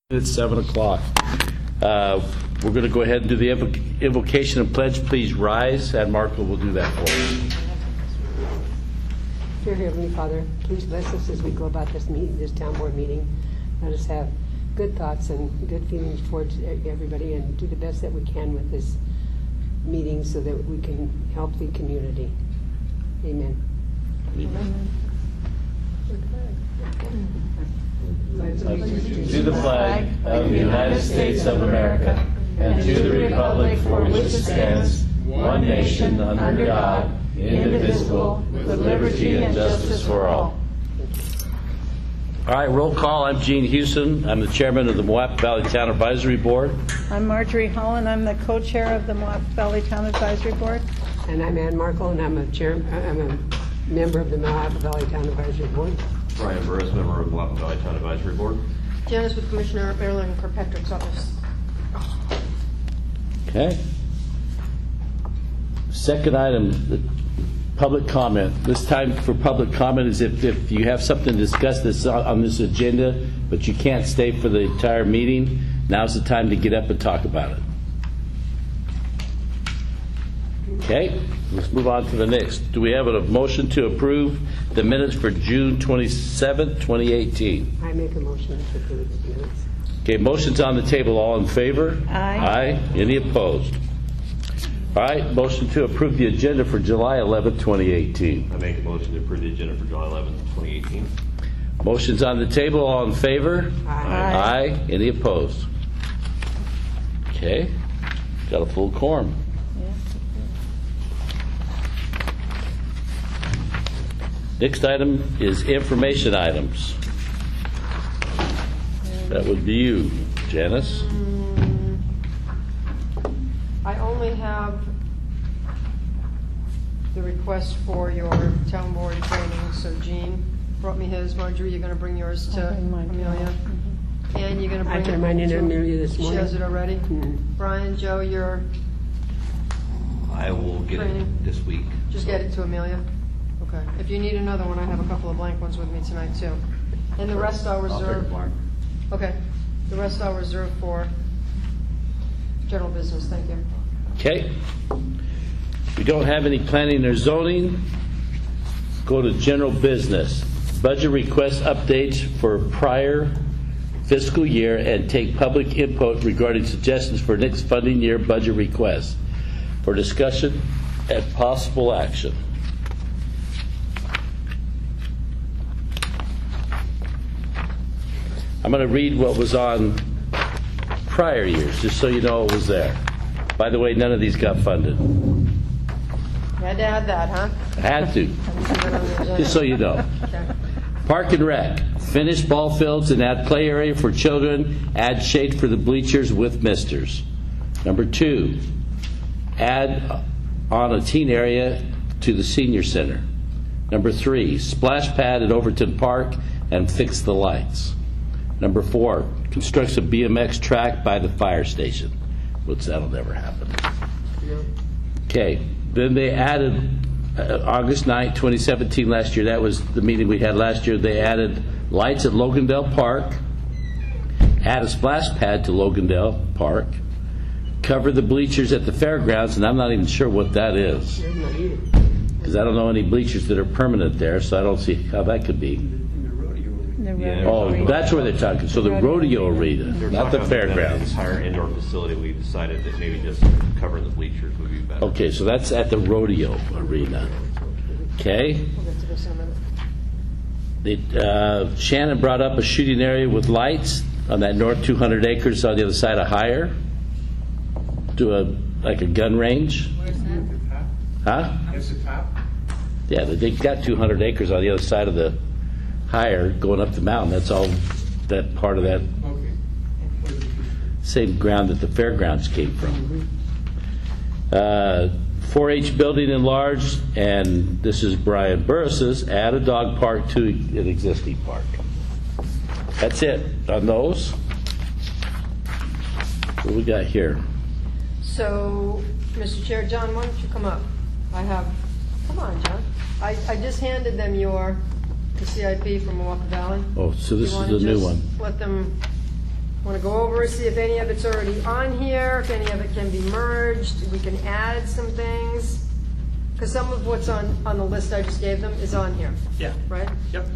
It's 7 o'clock. We're going to go ahead and do the invocation and pledge. Please rise, and Marco will do that for us. Dear Heavenly Father, please bless us as we go about this meeting, this town board meeting. Let us have good thoughts and good feelings towards everybody, and do the best that we can with this meeting so that we can help the community. Amen. Amen. To the flag of the United States of America and to the republic for which it stands, one nation under God, indivisible, with liberty and justice for all. All right, roll call. I'm Gene Houston. I'm the chairman of the Moab Valley Town Advisory Board. I'm Marjorie Holland. I'm the co-chair of the Moab Valley Town Advisory Board. And I'm Ann Markle, and I'm a member of the Moab Valley Town Advisory Board. Brian Burris, member of Moab Valley Town Advisory Board. Janice with Commissioner Marilyn Kirkpatrick's office. Okay. Second item, the public comment. This time for public comment is if you have something to discuss that's on this agenda, but you can't stay for the entire meeting, now's the time to get up and talk about it. Okay, let's move on to the next. Do we have a motion to approve the minutes for June 27th, 2018? I make a motion to approve the minutes. Okay, motion's on the table. All in favor? Aye. Aye. Any opposed? All right, motion to approve the agenda for July 11th, 2018. I make a motion to approve the agenda for July 11th, 2018. Motion's on the table. All in favor? Aye. Aye. Any opposed? Okay, got a full quorum. Next item is information items. That would be you, Janice. I only have the request for your town board training, so Jean brought me his. Marjorie, you're going to bring yours to Amelia. And you're going to I bring turned mine into Amelia this She morning. has it already? Brian, Joe, you're I will get Training. it this week. just get it to Amelia? Okay. If you need another one, I have a couple of blank ones with me tonight, too. And the rest I'll I'll take reserve. a mark. Okay. The rest I'll reserve for general business. Thank you. Okay. We don't have any planning or zoning. Go to general business. Budget request updates for prior fiscal year and take public input regarding suggestions for next funding year budget requests for discussion and possible action. I'm going to read what was on prior years, just so you know it was there. By the way, none of these got funded. You had to add that, huh? I had to, just so you know. Okay. Park and Rec, finish ball fields and add play area for children, add shade for the bleachers with misters. Number 2, add on a teen area to the senior center. Number 3, splash pad at Overton Park and fix the lights. Number 4, constructs a BMX track by the fire station, which that'll never happen. Okay, then they added August 9th, 2017, last year. That was the meeting we had last year. They added lights at Logandale Park, add a splash pad to Logandale Park, cover the bleachers at the fairgrounds, and I'm not even sure what that is, because I don't know any bleachers that are permanent there, so I don't see how that could be. Oh, that's where they're talking. So the rodeo arena, not the fairgrounds. The entire indoor facility, we decided that maybe just covering the bleachers would be better. Okay, so that's at the rodeo arena. Okay. We'll get to this in a minute. Shannon brought up a shooting area with lights on that north 200 acres on the other side of Higher. Do like a gun range. Where's that? Huh? It's the top? Yeah, they got 200 acres on the other side of the Higher going up the mountain. That's all that part of that Okay. same ground that the fairgrounds came from. 4-H building enlarged, and this is Brian Burris's, add a dog park to an existing park. That's it on those. What do we got here? So, Mr. Chair, John, why don't you come up? Come on, John. I just handed them the CIP from Milwaukee Valley. Oh, so this You is wanna the new just one. Let them Want to go over it, see if any of it's already on here, if any of it can be merged, we can add some things. Because some of what's on the list I just gave them is on here, Yeah. right? Yep.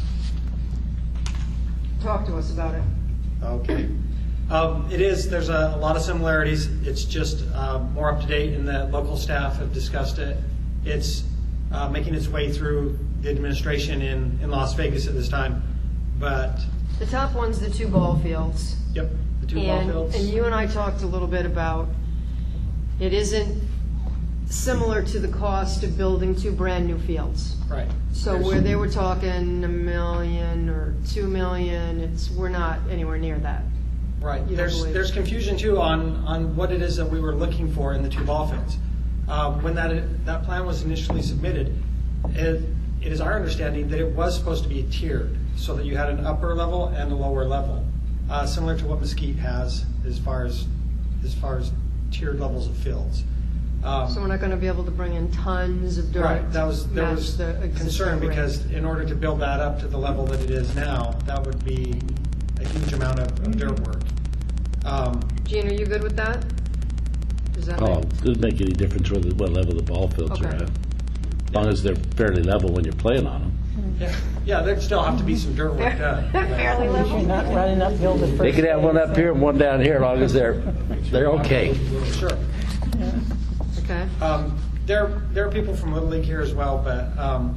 Talk to us about it. Okay. There's a lot of similarities. It's just more up to date, and the local staff have discussed it. It's making its way through the administration in Las Vegas at this time. But, The top one's the 2 ball fields. yep, the 2 ball fields. And you and I talked a little bit about, it isn't similar to the cost of building 2 brand-new fields. Right. So There's- where they were talking $1 million or $2 million, we're not anywhere near that. Right. You don't believe- There's confusion too on what it is that we were looking for in the 2 ball fields. When that plan was initially submitted, it is our understanding that it was supposed to be tiered, so that you had an upper level and a lower level, similar to what Mesquite has as far as tiered levels of fields. So we're not going to be able to bring in tons of dirt. Right. There was match the existing concern rate. because in order to build that up to the level that it is now, that would be a huge amount of dirt work. Gene, are you good with that? Does that Oh, make? it doesn't make any difference what level the ball fields are Okay. at. As long as they're fairly level when you're playing on them. Yeah, there'd still have to be some dirt work done. Fairly You're level? not running uphill the first They could have one day, up so- here and one down here, as long as they're okay. Sure. Okay. There are people from Little League here as well, but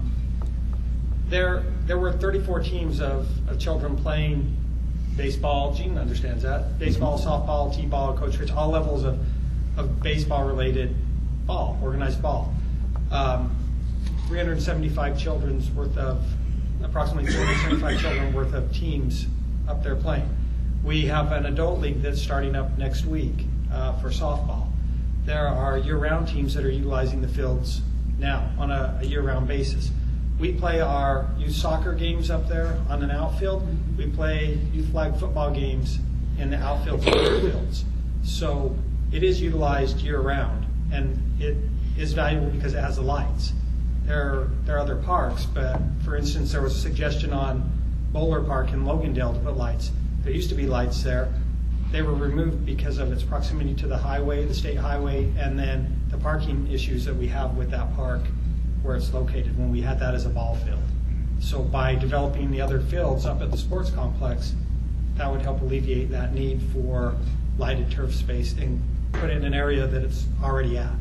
there were 34 teams of children playing baseball. Gene understands that. Baseball, softball, t-ball, Coach Rich, all levels of baseball-related ball, organized ball. 375 children's worth of, approximately 375 children worth of teams up there playing. We have an adult league that's starting up next week for softball. There are year-round teams that are utilizing the fields now on a year-round basis. We play our youth soccer games up there on an outfield. We play youth flag football games in the outfield fields. So it is utilized year-round, and it is valuable because it has the lights. There are other parks, but for instance, there was a suggestion on Bowler Park in Logandale to put lights. There used to be lights there. They were removed because of its proximity to the highway, the state highway, and then the parking issues that we have with that park where it's located when we had that as a ball field. So by developing the other fields up at the sports complex, that would help alleviate that need for lighted turf space and put it in an area that it's already at.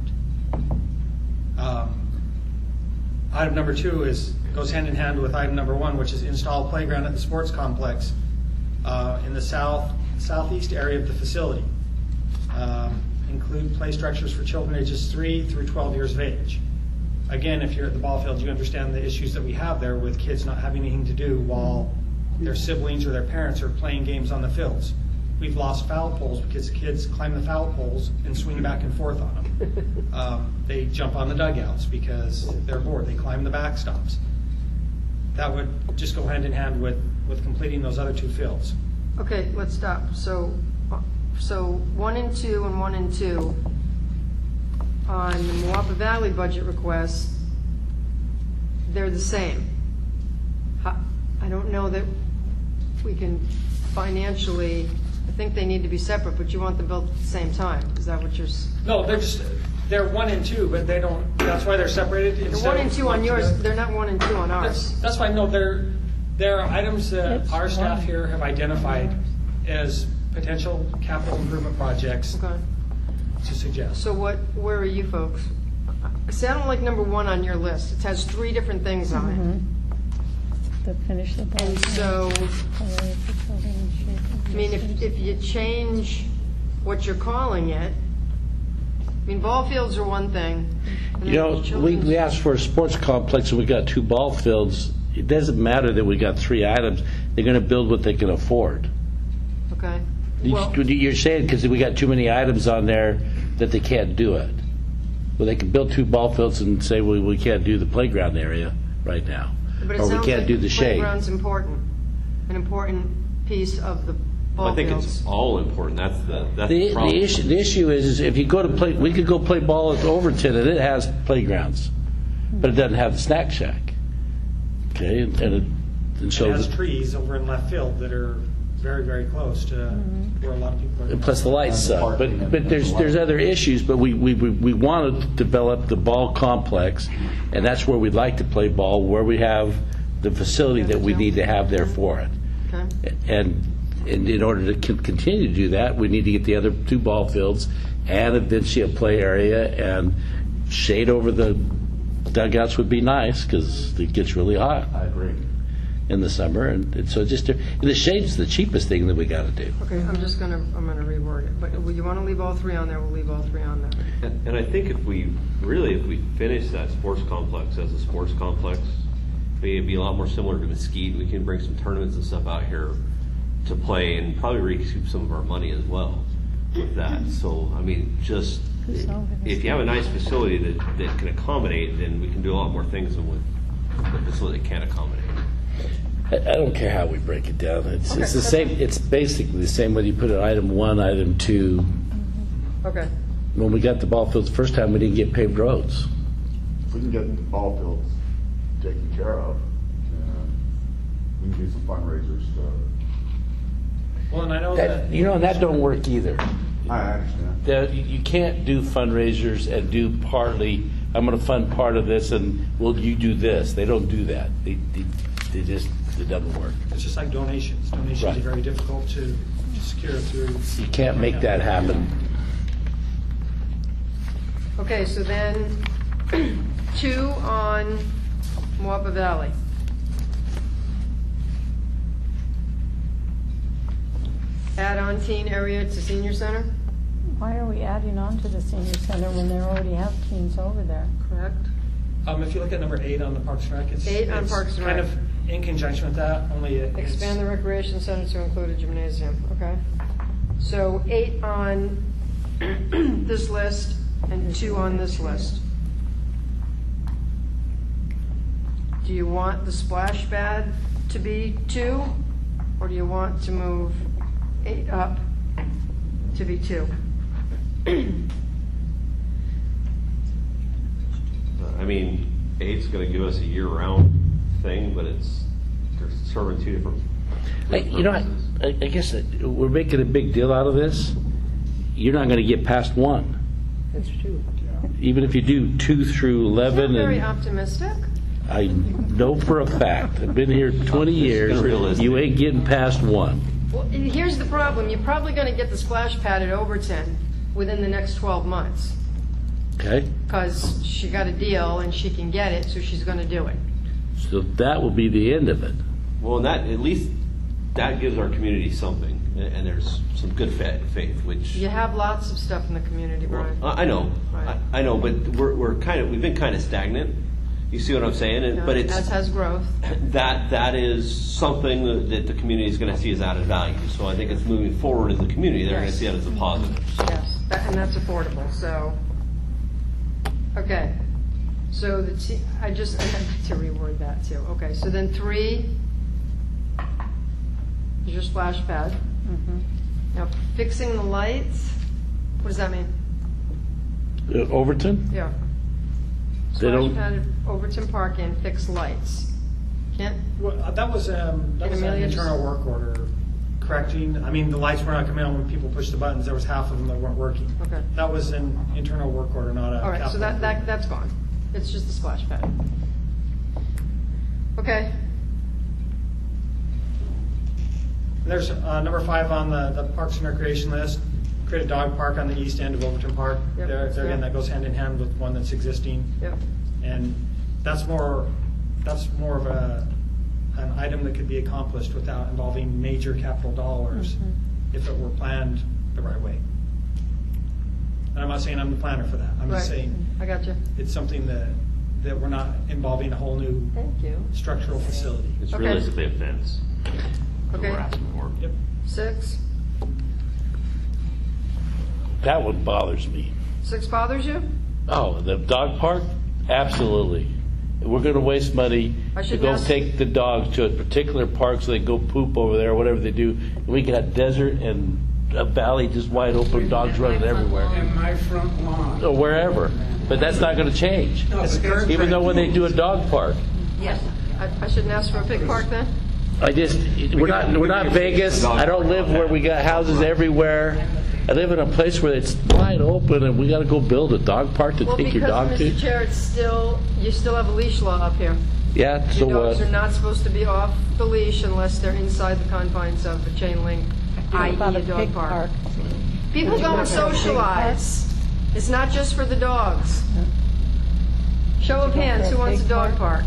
Item number 2 goes hand in hand with item number 1, which is install a playground at the sports complex in the southeast area of the facility. Include play structures for children ages 3 through 12 years of age. Again, if you're at the ball field, you understand the issues that we have there with kids not having anything to do while their siblings or their parents are playing games on the fields. We've lost foul poles because kids climb the foul poles and swing back and forth on them. They jump on the dugouts because they're bored. They climb the backstops. That would just go hand in hand with completing those other 2 fields. Okay, let's stop. So 1 and 2 and 1 and 2 on the Moapa Valley budget request, they're the same. I don't know that we can financially, I think they need to be separate, but you want them built at the same time. Is that what you're? No, they're 1 and 2, but they don't. That's why they're separated. They're instead 1 of and 2 on one yours, together. they're not 1 and 2 on ours. That's fine. No, there are items that It's our staff one. here have identified as potential capital improvement projects Okay. to suggest. So where are you folks? See, I don't like number 1 on your list. It has 3 different things on it. To finish the ball. And so, I mean, if you change what you're calling it, I mean, ball fields are one thing. and You know, then children's- we asked for a sports complex and we got 2 ball fields. It doesn't matter that we got 3 items. They're going to build what they can afford. Okay. Well, You're saying because we got too many items on there that they can't do it. Well, they can build 2 ball fields and say, well, we can't do the playground area right now. but it Or we sounds can't like do the shade. playground's important, an important piece of the ball I think fields. it's all important. That's the The problem. issue is if you go to play, we could go play ball at Overton and it has playgrounds, but it doesn't have the snack shack. Okay, and so It has trees over in left field that are very, very close to where a lot of people are. And plus the lights suck. But there's other issues, but we want to develop the ball complex, and that's where we'd like to play ball, where we have the facility that we need to have there for it. Okay. And in order to continue to do that, we need to get the other 2 ball fields and eventually a play area, and shade over the dugouts would be nice because it gets really hot. I agree. In the summer, and so just the shade's the cheapest thing that we got to do. Okay, I'm gonna reword it, but you want to leave all 3 on there, we'll leave all 3 on there. And I think if we finish that sports complex as a sports complex, it'd be a lot more similar to Mesquite. We can bring some tournaments and stuff out here to play and probably recoup some of our money as well with that. So, I mean, just if you have a nice facility that can accommodate, then we can do a lot more things than with the facility that can't accommodate. I don't care how we break it down. It's the same. It's basically the same whether you put it item 1, item 2. Okay. When we got the ball fields the first time, we didn't get paved roads. If we can get the ball fields taken care of, we can do some fundraisers. Well, and I know that. And that don't work either. I understand. You can't do fundraisers and do partly. I'm going to fund part of this, and you do this. They don't do that. They just. It doesn't work. It's just like donations. Donations Right. are very difficult to secure through. You can't make that happen. Okay, so then 2 on Moapa Valley. Add on teen area to senior center, Why are we adding on to the senior center when they already have teens over there? correct? If you look at number 8 on the Parks and Rec, it's 8 on it's Parks and kind Rec. of in conjunction with that. Only Expand the recreation center to include a gymnasium, okay? So 8 on this list and 2 on this list. Do you want the splash pad to be 2, or do you want to move 8 up to be 2? I mean, 8's going to give us a year-round thing, but they're serving 2 different. I guess we're making a big deal out of this. You're not going to get past 1. That's true. Even if you do 2 through 11, Very and optimistic. I know for a fact, I've been here 20 years, realistic. you ain't getting past 1. Well, here's the problem. You're probably going to get the splash pad at Overton within the next 12 months. Okay? Because she got a deal and she can get it, so she's going to do it. So that will be the end of it. Well, and that at least that gives our community something, and there's some good faith, which You have lots of stuff in the community, Brian. I know, Right. I know, but we've been kind of stagnant. You see what I'm saying? You know, But it's as has growth. that is something that the community is going to see as added value. So I think it's moving forward as a community. They're going to Yes. see that as a positive. So. Yes, and that's affordable, so. Okay. So I had to reword that too. Okay, so then 3 is your splash pad. Now, fixing the lights, what does that mean? Overton? Yeah. They Splash don't- pad at Overton Park and fix lights. Kent? Well, that was an Amelia just- internal work order correcting. I mean, the lights were not coming on when people pushed the buttons. There was half of them that weren't working. Okay. That was an internal work order, not a All right, so capital. that's gone. It's just the splash pad. Okay. There's number 5 on the Parks and Recreation list. Create a dog park on the east end of Overton Park. Yep. There again, Yep. that goes hand in hand with one that's existing. Yep. And that's more of an item that could be accomplished without involving major capital dollars if it were planned the right way. And I'm not saying I'm the planner for that. I'm just Right. saying I got you. it's something that we're not involving a whole new Thank you. structural facility. It's Okay. realistically a fence. That Okay. we're asking for. Yep. 6. That one bothers me. 6 bothers you? Oh, the dog park? Absolutely. We're going to waste money I to should go ask- take the dogs to a particular park so they go poop over there or whatever they do. And we can have desert and a valley just wide open, dogs running everywhere. In my front lawn. Or wherever. But that's not going to change. No, but that's Even though when they do a right. dog park. Yes. I shouldn't ask for a pig park then? we're not Vegas. I don't live where we got houses everywhere. I live in a place where it's wide open, and we got to go build a dog park to Well, take your dog because, Mr. to. Chair, you still have a leash law up here. Yeah, so Your dogs what? are not supposed to be off the leash unless they're inside the confines of the chain link, i.e. About a dog pig park. People go and socialize. It's not just for the dogs. Show of hands, who wants a dog park?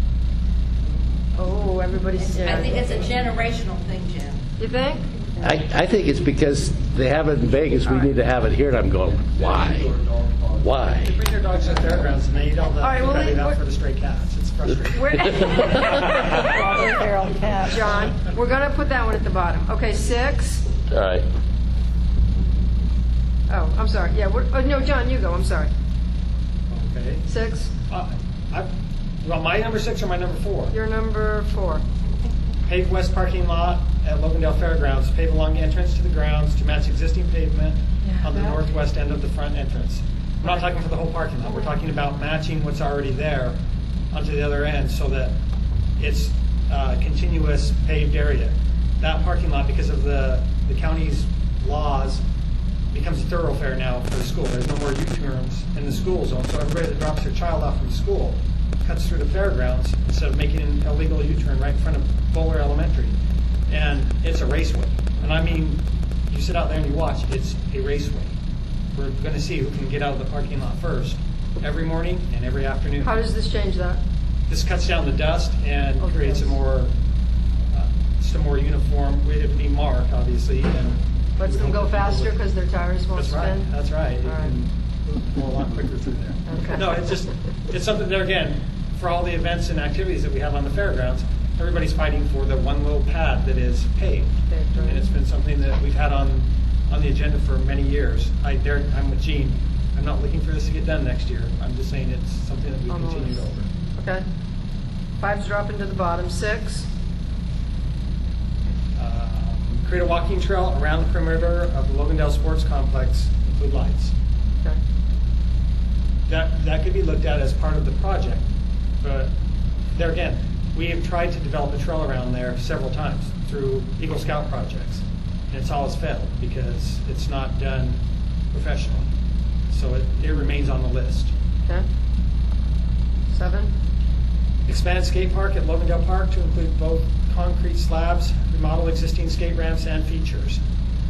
Oh, everybody's I think scared. it's a generational thing, Jim. You think? I think it's because they have it in Vegas. We need to have it here, and I'm going, why? Why? Bring your dogs to the fairgrounds and they eat all the All right, well, credit out we're- for the stray cats. It's frustrating. We're- Feral cat. John, we're going to put that one at the bottom. Okay, 6. All right. Oh, I'm sorry. Yeah, no, John, you go. I'm sorry. Okay. 6. Well, my number 6 or my number 4? You're number 4. Paved west parking lot at Logandale Fairgrounds. Pave along the entrance to the grounds to match existing pavement on the northwest end of the front entrance. We're not talking for the whole parking lot. We're talking about matching what's already there onto the other end so that it's a continuous paved area. That parking lot, because of the county's laws, becomes a thoroughfare now for the school. There's no more U-turns in the school zone, so everybody that drops their child off from school cuts through the fairgrounds instead of making an illegal U-turn right in front of Bowler Elementary. And it's a raceway. And I mean, you sit out there and you watch, it's a raceway. We're going to see who can get out of the parking lot first every morning and every afternoon. How does this change that? This cuts down the dust and Okay. creates just a more uniform, it'd be marked, obviously, and Lets them go faster because their tires won't that's right. spin? That's right. You All right. can go a lot quicker through there. Okay. No, it's something there again for all the events and activities that we have on the fairgrounds. Everybody's fighting for the one little pad that is paved, Paved, right. and it's been something that we've had on the agenda for many years. I'm with Gene. I'm not looking for this to get done next year. I'm just saying it's something that we On the continue list. over. Okay. 5's dropping to the bottom. 6. Create a walking trail around the perimeter of the Logandale Sports Complex, include lights. Okay. That could be looked at as part of the project, but there again, we have tried to develop a trail around there several times through Eagle Scout projects, and it's always failed because it's not done professionally. So it remains on the list. Okay. 7. Expand skate park at Logandale Park to include both concrete slabs, remodel existing skate ramps and features.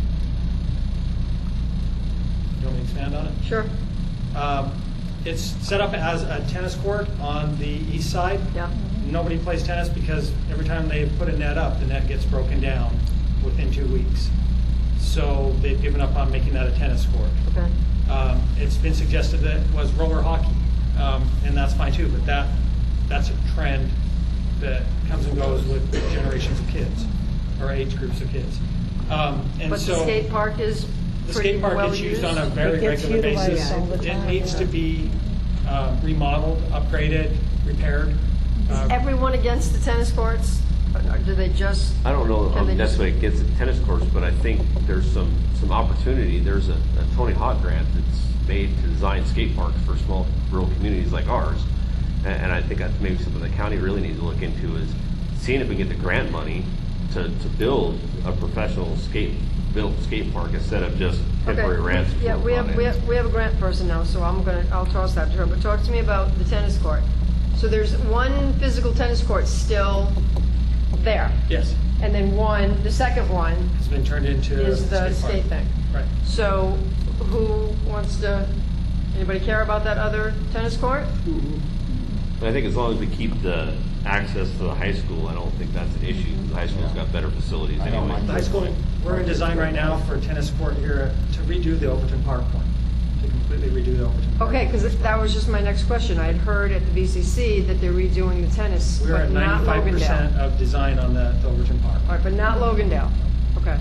You want me to expand on it? Sure. It's set up as a tennis court on the east side. Yeah. Nobody plays tennis because every time they put a net up, the net gets broken down within 2 weeks. So they've given up on making that a tennis court. Okay. It's been suggested that it was roller hockey, and that's fine too, but that's a trend that comes and goes with generations of kids, or age groups of kids. And But so the skate park is the pretty skate park well gets used on a It very gets regular utilized basis. all the It time, needs yeah. to be remodeled, upgraded, repaired. Is everyone against the tennis courts? Or do they just? I don't know Can they if that's just- what it gets at tennis courts, but I think there's some opportunity. There's a Tony Hawk grant that's made to design skate parks for small rural communities like ours. And I think that's maybe something the county really needs to look into is seeing if we can get the grant money to build a professional built skate park instead of just temporary Okay. ramps. Yeah, for we front ends. have a grant person now, so I'll toss that to her. But talk to me about the tennis court. So there's one physical tennis court still there, Yes, and then the second one it's been turned into a is the skate park. skate thing. Right. So who wants to? Anybody care about that other tennis court? I think as long as we keep the access to the high school, I don't think that's an issue. The high school's got better facilities I don't anyway. mind The high school, we're in design right now for a tennis court here to redo the Overton Park one, to completely redo the Overton Park. Okay, because that was just my next question. I had heard at the VCC that they're redoing the tennis, We're but at not 95% Logandale. of design on the Overton Park. All right, but not Logandale. Okay.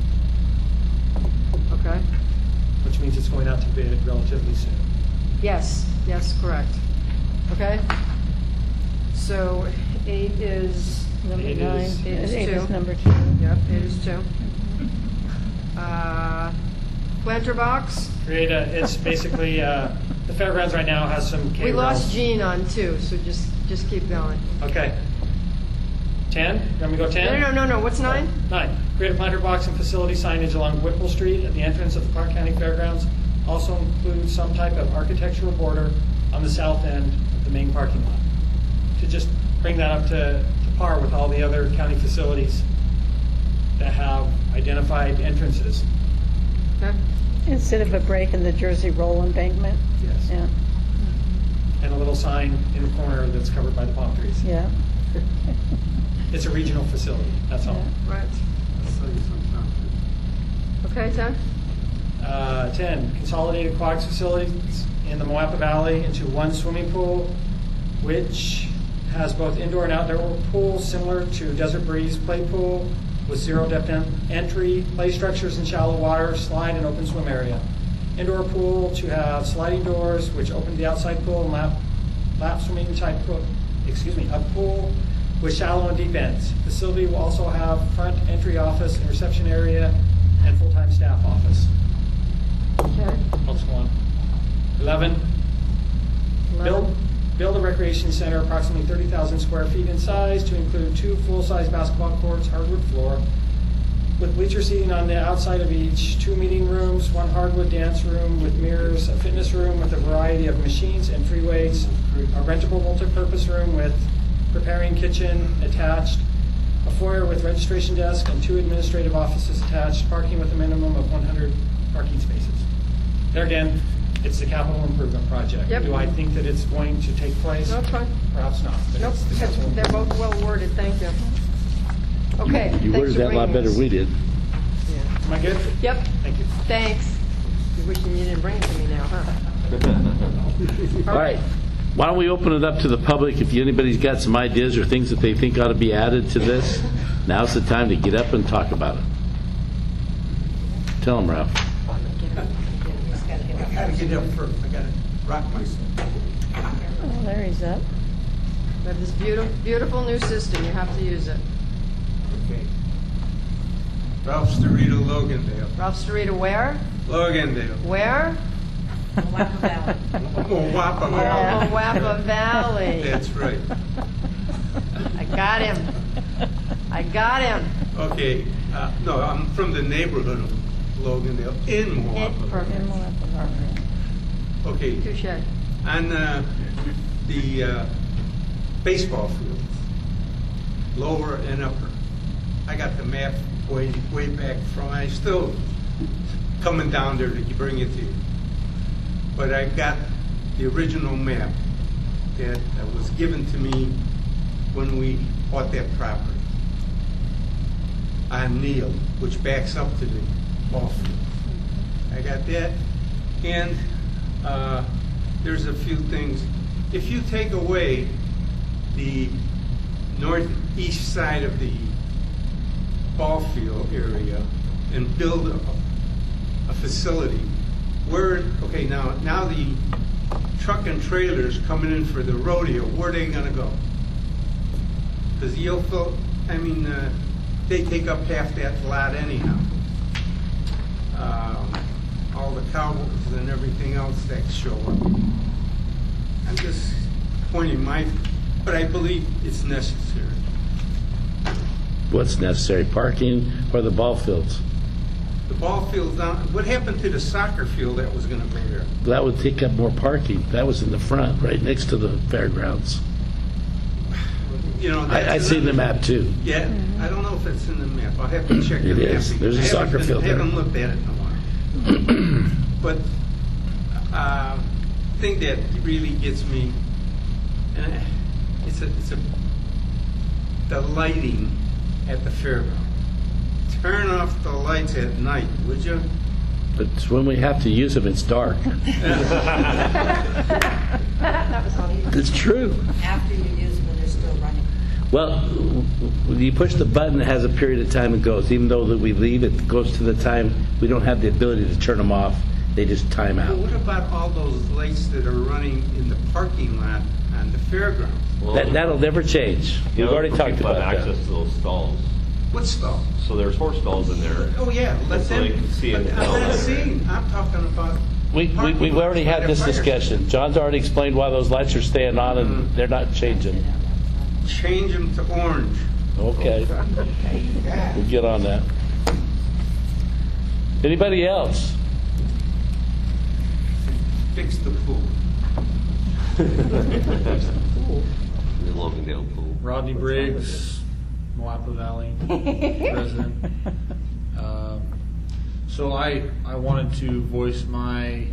Okay. Which means it's going out to bid relatively soon. Yes, correct. Okay. So 8 is, Number It 9. is- It is 8 2. is number 2. yep, 8 is 2. Planter box, It's basically, the fairgrounds right now has some K we lost rails. Gene on 2, so just keep going. Okay. 10? You want me to go 10? No, what's 9? 9. Create a planter box and facility signage along Whipple Street at the entrance of the Park County Fairgrounds. Also include some type of architectural border on the south end of the main parking lot. To just bring that up to par with all the other county facilities that have identified entrances. Okay. Instead of a break in the Jersey Roll embankment? Yes. Yeah, And a little sign in the corner that's covered by the palm trees. yeah. It's a regional facility, that's all. Right. Okay, 10? 10, consolidated aquatics facilities in the Moapa Valley into one swimming pool, which has both indoor and outdoor pools similar to Desert Breeze Play Pool with zero depth entry, play structures in shallow water, slide and open swim area. Indoor pool to have sliding doors which open to the outside pool and lap swimming type pool, up pool with shallow and deep ends. Facility will also have front entry office and reception area and full-time staff office. Okay. Let's go on. 11, 11. build a recreation center approximately 30,000 square feet in size to include 2 full-size basketball courts, hardwood floor, with bleacher seating on the outside of each, 2 meeting rooms, 1 hardwood dance room with mirrors, a fitness room with a variety of machines and free weights, a rentable multi-purpose room with preparing kitchen attached, a foyer with registration desk and 2 administrative offices attached, parking with a minimum of 100 parking spaces. There again, it's the capital improvement project. Yep. Do I think that it's going to take place? No, it's fine. Perhaps not. But Nope, it's the capital they're improvement. both well worded, thank you. Okay. You thanks worded for that a lot bringing better this. than we did. Am I good? Yep, Thank you. thanks. You're wishing you didn't bring it to me now, huh? All right. Why don't we open it up to the public? If anybody's got some ideas or things that they think ought to be added to this, now's the time to get up and talk about it. Tell them, Ralph. I gotta get up first. I gotta rock myself. Oh, there he's up. We have this beautiful new system, you have to use it. Okay. Ralph Starito, Logandale. Ralph Starita, where? Logandale. Where? Moapa Yeah. Valley. Moapa Valley. That's right. I got him. I got him. Okay. No, I'm from the neighborhood of Logandale in Moapa Valley. Perfect. Okay. Touche. On the baseball fields, lower and upper. I got the map way back from. I still coming down there to bring it to you. But I got the original map that was given to me when we bought that property on Neal, which backs up to the ball field. I got that, and there's a few things. If you take away the northeast side of the ball field area and build a facility, okay, now the truck and trailers coming in for the rodeo, where are they going to go? Because they take up half that lot anyhow. All the cowboys and everything else that show up. I'm just pointing but I believe it's necessary. What's necessary, parking or the ball fields? The ball field's down. What happened to the soccer field that was going to go there? That would take up more parking. That was in the front, right next to the fairgrounds. I seen the map too. Yeah, I don't know if it's in the map. I'll have to check the It map. is. There's a soccer field I there. haven't looked at it in a while. But thing that really gets me, and it's the lighting at the fairground. Turn off the lights at night, would you? But when we have to use them, it's dark. That was funny. It's true. After you use them, they're still running. Well, when you push the button, it has a period of time it goes. Even though that we leave, it goes to the time we don't have the ability to turn them off. They just time But out. what about all those lights that are running in the parking lot on the fairground? Well, That'll never change. We've already for talked people about have that. access to those stalls. What stall? So there's horse stalls in there. Oh, yeah, let So them. they can see it. But I'm not seeing, I'm talking about. We've already had this discussion. John's already explained why those lights are staying on and they're not changing. Change them to orange. Okay. We'll get on that. Anybody else? Fix the pool. The Logandale pool. Rodney Briggs, Moapa Valley resident. So I wanted to voice my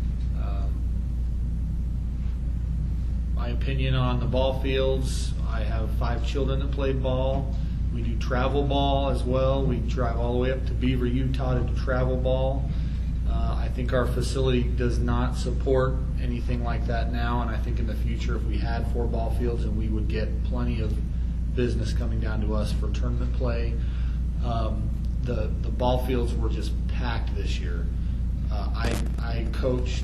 opinion on the ball fields. I have 5 children that played ball. We do travel ball as well. We drive all the way up to Beaver, Utah to do travel ball. I think our facility does not support anything like that now, and I think in the future if we had 4 ball fields, and we would get plenty of business coming down to us for tournament play. The ball fields were just packed this year. I coached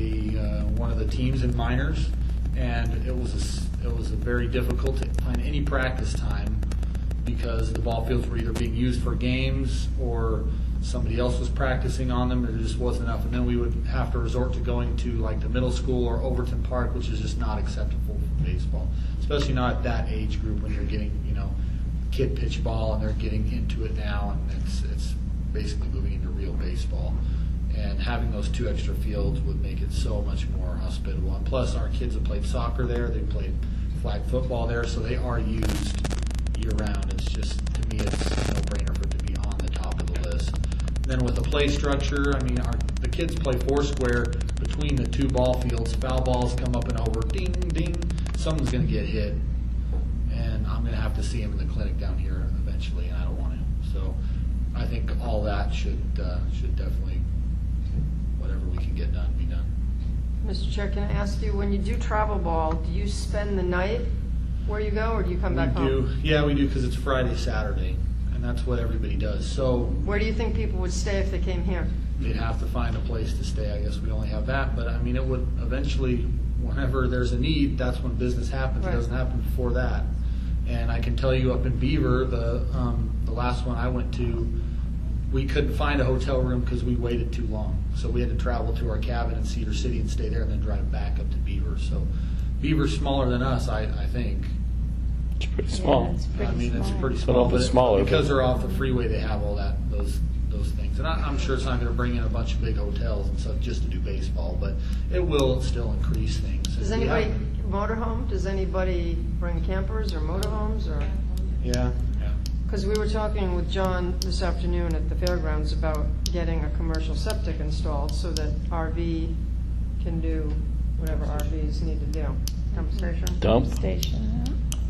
one of the teams in minors, and it was very difficult to find any practice time because the ball fields were either being used for games or somebody else was practicing on them. There just wasn't enough, and then we would have to resort to going to like the middle school or Overton Park, which is just not acceptable for baseball, especially not at that age group when you're getting kid pitch ball and they're getting into it now, and it's basically moving into real baseball. And having those 2 extra fields would make it so much more hospitable. And plus, our kids have played soccer there, they played flag football there, so they are used year-round. It's just, to me, it's a no-brainer for it to be on the top of the list. And then with the play structure, I mean, the kids play 4-square between the 2 ball fields. Foul balls come up and over, ding, ding. Someone's going to get hit, and I'm going to have to see him in the clinic down here eventually, and I don't want to. So I think all that should definitely, whatever we can get done, be done. Mr. Chair, can I ask you, when you do travel ball, do you spend the night where you go, or do you come back home? Yeah, we do, because it's Friday, Saturday, and that's what everybody does. So Where do you think people would stay if they came here? they'd have to find a place to stay. I guess we only have that, but I mean, it would eventually, whenever there's a need, that's when business happens. Right. It doesn't happen before that. And I can tell you up in Beaver, the last one I went to, we couldn't find a hotel room because we waited too long. So we had to travel to our cabin in Cedar City and stay there and then drive back up to Beaver. So Beaver's smaller than us, I think. It's pretty small. It's pretty I mean, it's small. pretty But small, it's smaller, because but- they're off the freeway, they have all those things. And I'm sure it's not going to bring in a bunch of big hotels and stuff just to do baseball, but it will still increase things. Does And we anybody have- motorhome? Does anybody bring campers or motorhomes, or? Yeah. Because we were talking with John this afternoon at the fairgrounds about getting a commercial septic installed so that RV can do whatever RVs need to do. Pump station? Dump? Station,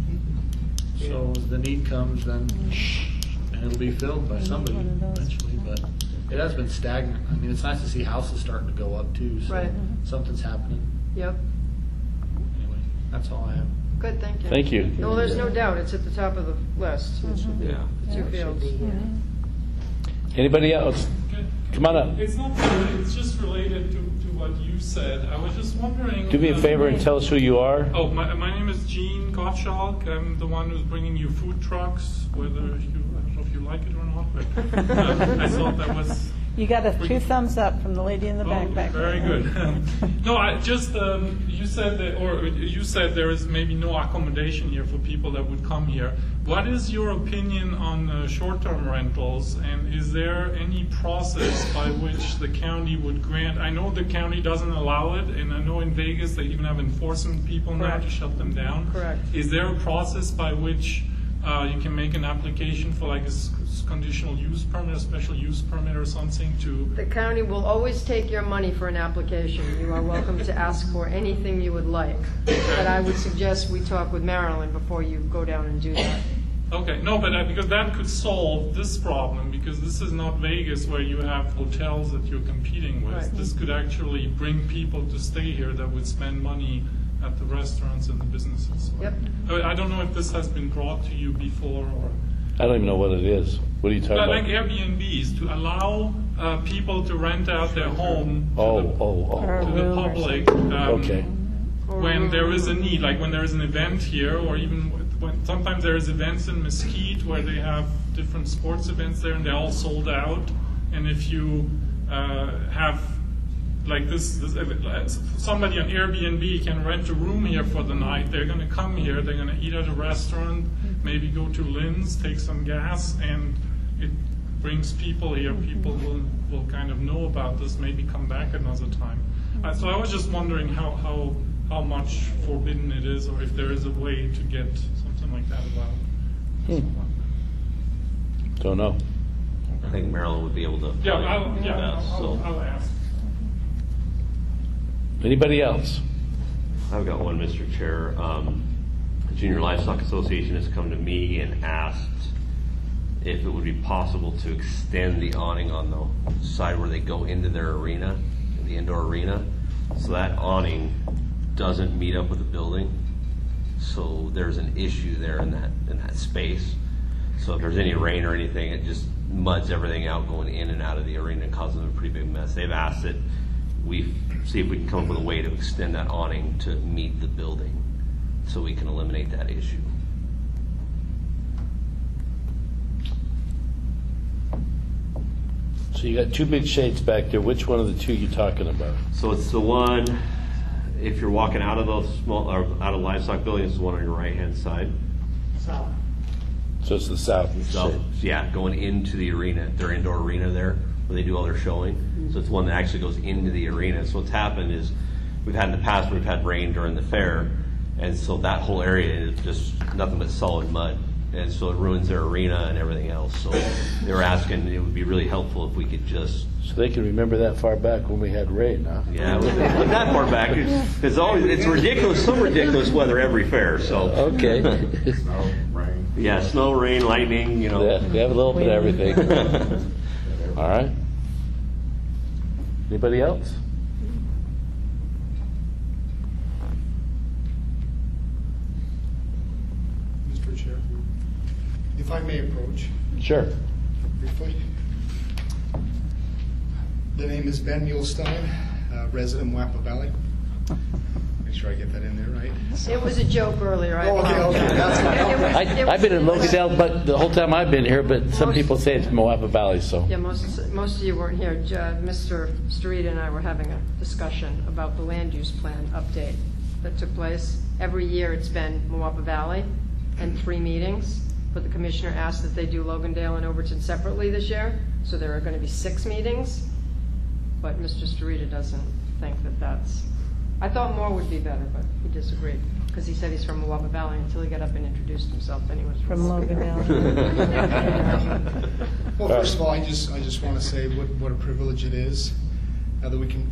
So as the need comes, then and it'll be filled by somebody One of those. eventually. But it has been stagnant. I mean, it's nice to see houses starting to go up too. So Right. something's happening. Yep. Anyway, that's all I have. Good, thank you. Thank you. No, there's no doubt, it's at the top of the list. Yeah. The 2 fields. Anybody else? Come on up. It's not really, it's just related to what you said. I was just wondering. Do me a favor and tell us who you are. Oh, my name is Gene Gottschalk. I'm the one who's bringing you food trucks, whether I don't know if you like it or not, but I thought that was. You got 2 thumbs up from the lady in the back. Very good. No, I just you said there is maybe no accommodation here for people that would come here. What is your opinion on short-term rentals, and is there any process by which the county would grant? I know the county doesn't allow it, and I know in Vegas they even have enforcement people now Correct. to shut them down. Correct. Is there a process by which you can make an application for like a conditional use permit, a special use permit or something to? The county will always take your money for an application. You are welcome to ask for anything you would like. But I would suggest we talk with Marilyn before you go down and do that. Okay, no, but because that could solve this problem, because this is not Vegas where you have hotels that you're competing with. Right. This could actually bring people to stay here that would spend money at the restaurants and the businesses. Yep. I don't know if this has been brought to you before or. I don't even know what it is. What are you talking Like about? Airbnbs, to allow people to rent out their home to Oh. the Room or public. Okay. When there is a need, like when there is an event here, or even when sometimes there is events in Mesquite where they have different sports events there and they're all sold out. And if you have like this somebody on Airbnb can rent a room here for the night, they're going to come here, they're going to eat at a restaurant, maybe go to Lynn's, take some gas, and it brings people here. People will kind of know about this, maybe come back another time. So I was just wondering how much forbidden it is, or if there is a way to get something like that allowed. Don't know. I think Maryland would be able to. Yeah, So I'll ask. Anybody else? I've got one, Mr. Chair. The Junior Livestock Association has come to me and asked if it would be possible to extend the awning on the side where they go into their arena, the indoor arena, so that awning doesn't meet up with the building. So there's an issue there in that space. So if there's any rain or anything, it just muds everything out going in and out of the arena and causes a pretty big mess. They've asked that we see if we can come up with a way to extend that awning to meet the building so we can eliminate that issue. So you got two big shades back there. Which one of the two you talking about? So it's the one, if you're walking out of those small, or out of livestock buildings, it's the one on your right-hand side. South. So it's the south So, shade. yeah, going into the arena, their indoor arena there, where they do all their showing. So it's one that actually goes into the arena. So what's happened is, we've had in the past, we've had rain during the fair, and so that whole area is just nothing but solid mud. And so it ruins their arena and everything else. So they were asking, it would be really helpful if we could just, So they can remember that far back when we had rain, huh? yeah, look that far back. It's ridiculous, some ridiculous weather every fair, so. Okay. Snow, rain. Yeah, snow, rain, lightning, you know. Yeah, we have a little bit of everything. All right. Anybody else? Mr. Chair, if I may approach Sure. briefly. The name is Ben Muhlstein, resident of Wappa Valley. Make sure I get that in there right. It was a joke earlier. I Oh, okay, apologize. that's It was- I've been in Locadale, but the whole time I've been here, but some people say it's Moapa Valley, so. Yeah, most of you weren't here. Mr. Starita and I were having a discussion about the land use plan update that took place. Every year it's been Moapa Valley and 3 meetings, but the commissioner asked that they do Logandale and Overton separately this year, so there are going to be 6 meetings. But Mr. Starita doesn't think that that's, I thought more would be better, but he disagreed, because he said he's from Moapa Valley until he got up and introduced himself, then he was From Logan Valley. Well, first of all, I just want to say what a privilege it is that we can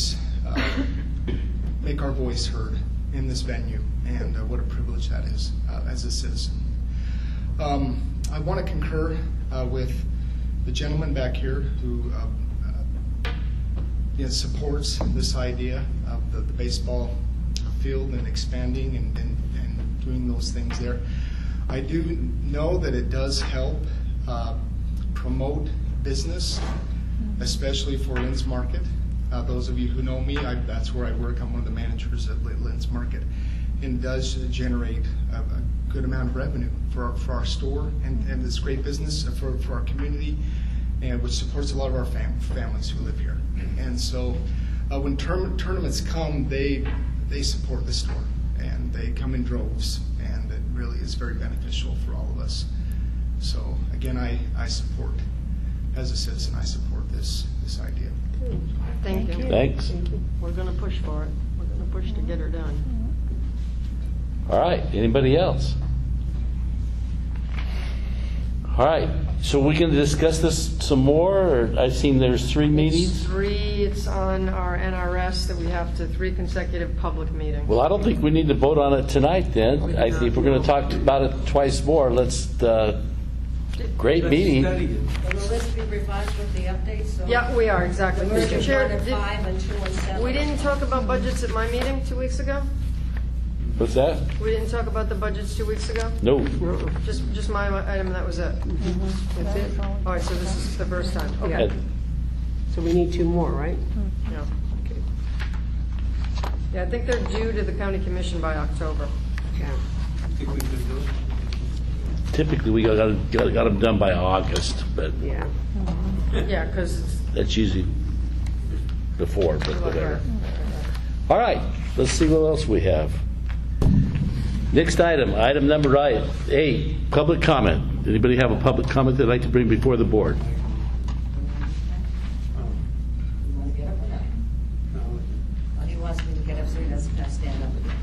make our voice heard in this venue, and what a privilege that is as a citizen. I want to concur with the gentleman back here who supports this idea of the baseball field and expanding and doing those things there. I do know that it does help promote business, especially for Lynn's Market. Those of you who know me, that's where I work. I'm one of the managers at Lynn's Market. And it does generate a good amount of revenue for our store and this great business for our community, and which supports a lot of our families who live here. And so when tournaments come, they support the store, and they come in droves, and it really is very beneficial for all of us. So again, I support, as a citizen, I support this idea. Thank you. Thanks. We're going to push for it. We're going to push to get her done. All right. Anybody else? All right. So we can discuss this some more, or I've seen there's 3 meetings. It's on our NRS that we have to 3 consecutive public meetings. Well, I don't think we need to vote on it tonight then. If we're going to talk about it twice more, let's, great meeting. Will this be revised with the updates? So Yeah, we are, exactly. Mr. Version Chair, 1 and 5 and 2 and 7. we didn't talk about budgets at my meeting 2 weeks ago? What's that? We didn't talk about the budgets 2 weeks ago? No. Just my item, that was it. That's it? All right, so this is the first time. Yeah. Okay. So we need 2 more, right? Yeah. Yeah, I think they're due to the county commission by October. Yeah. I think we could do it. Typically, we got them done by August, but Yeah. Yeah, because it's. that's usually before, but whatever. All right, let's see what else we have. Next item, item number 8, public comment. Anybody have a public comment they'd like to bring before the board? You want to get up or not? Well, he wants me to get up so he doesn't have to stand up again.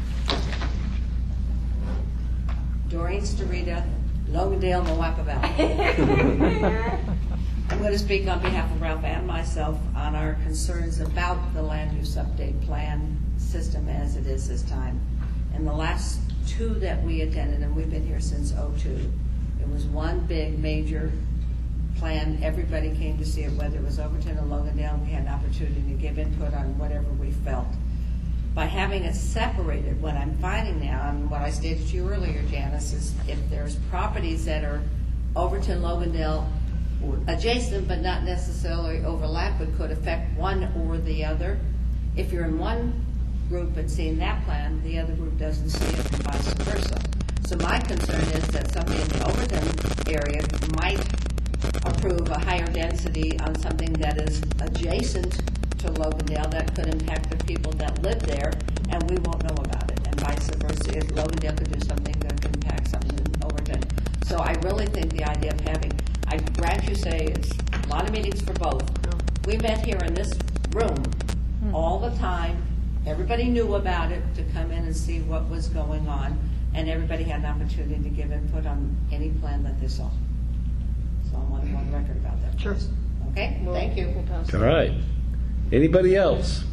Doreen Starita, Logandale, Moapa Valley. I'm going to speak on behalf of Ralph and myself on our concerns about the land use update plan system as it is this time. In the last 2 that we attended, and we've been here since '02, it was one big major plan. Everybody came to see it, whether it was Overton or Logandale. We had an opportunity to give input on whatever we felt. By having it separated, what I'm finding now, and what I stated to you earlier, Janice, is if there's properties that are Overton, Logandale, adjacent but not necessarily overlap, it could affect one or the other. If you're in one group and seeing that plan, the other group doesn't see it, and vice versa. So my concern is that somebody in the Overton area might approve a higher density on something that is adjacent to Logandale that could impact the people that live there, and we won't know about it, and vice versa. If Logandale could do something that could impact something in Overton. So I really think the idea of having, I grant you say it's a lot of meetings for both. We met here in this room all the time. Everybody knew about it, to come in and see what was going on, and everybody had an opportunity to give input on any plan that they saw. So I want to go on record about that. Sure. Okay, thank you. We'll pass it. All right. Anybody else?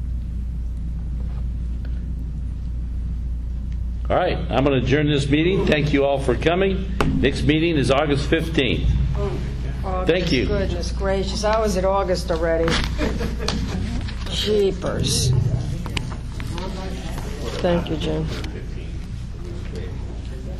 All right, I'm going to adjourn this meeting. Thank you all for coming. Next meeting is August 15th. Thank you. Goodness gracious, I was at August already. Jeepers. Thank you, Jim.